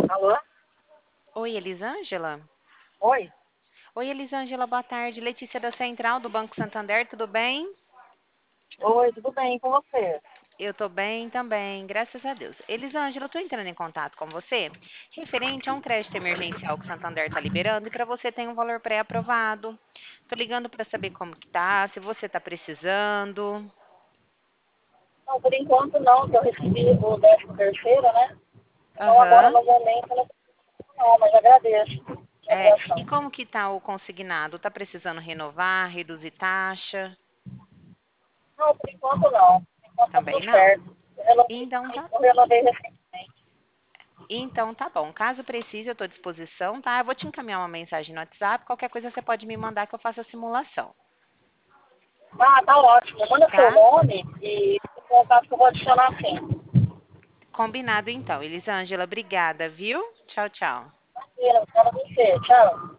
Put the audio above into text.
Alô? Oi, Elisângela? Oi? Oi, Elisângela, boa tarde. Letícia da Central, do Banco Santander, tudo bem? Oi, tudo bem com você? Eu tô bem também, graças a Deus. Elisângela, eu tô entrando em contato com você referente a um crédito emergencial que o Santander tá liberando e para você tem um valor pré-aprovado. Tô ligando para saber como que tá, se você tá precisando. Não, por enquanto não, que eu recebi o 13º, né? Então agora Aham. no momento eu não preciso não, mas agradeço a É, e atenção. como que tá o consignado? Tá precisando renovar, reduzir taxa? Não, por enquanto não. Por enquanto tá Também tudo não. certo. Então tá Eu renovei recentemente. Então tá bom. Caso precise, eu estou à disposição, tá? Eu vou te encaminhar uma mensagem no WhatsApp. Qualquer coisa você pode me mandar que eu faça a simulação, Ah, tá ótimo. Manda seu tá? nome e o contato que eu vou adicionar sim. Combinado então. Elisângela, obrigada, viu? Tchau, tchau. Imagina, para você. Tchau.